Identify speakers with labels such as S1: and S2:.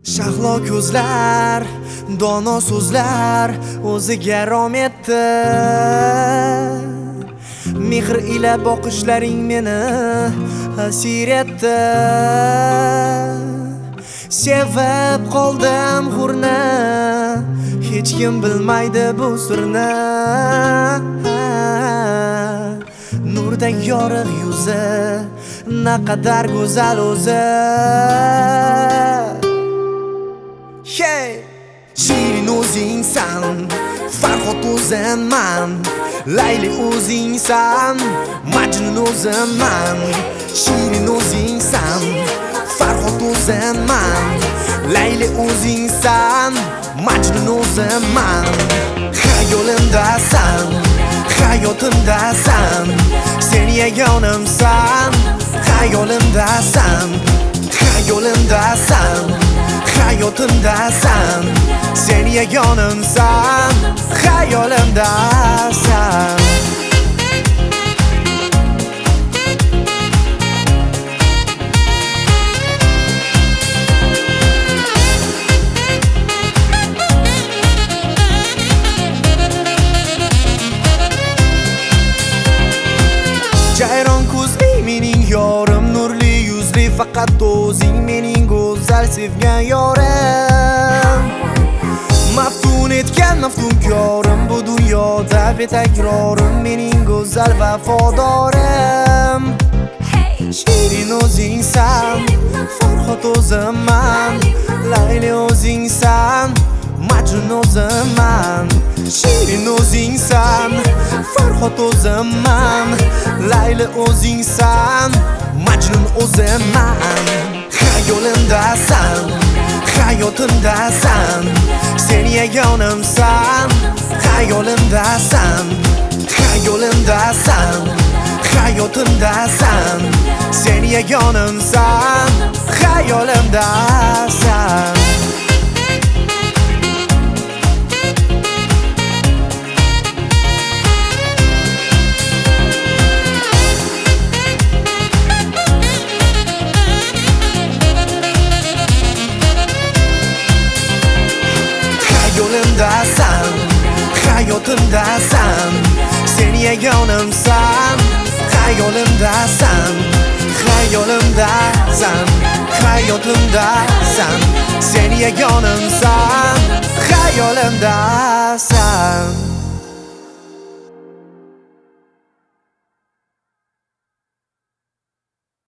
S1: Shahlo ko'zlar, dono so'zlar o'ziga rom etdi. Mehr ila boqishlaring meni asir etdi. Sevib qoldim hurni, hech kim bilmaydi bu sirni. Nurdek yorug' yuzi, naqadar go'zal o'zi. Hey, Shirin o'zingsan, Farhod o'zimman, Layli o'zingsan, Majnun o'zimman. Shirin o'zingsan, Farhod o'zimman, Layli o'zingsan, Majnun o'zimman. Xayolimdasan, hayotimdasan, sen yagonimsan. Xayolimdasan, hayotimdasan, sen yagonimsan. Xayolimdasan. Jayron ko'zli mening yorim, nurli yuzli faqat o'zing mening go'zal sevgan yorim. Maftun etgan maftunkorim, bu dunyoda betakrorim, mening go'zal vafodorim. Shirin o'zingsan, Farhod o'zimman, Layli o'zingsan, Majnun o'zimman. Shirin o'zingsan, Farhod o'zimman, Layli o'zingsan, Majnun o'zimman. Xayolimdasan, hayotimdasan, sen yagonimsan. Xayolimdasan, hayotimdasan, sen yagonimsan. Xayolimdasan. Hayotimdasan, sen yagonimsan. Xayolimdasan, hayotimdasan, sen yagonimsan. Xayolimdasan.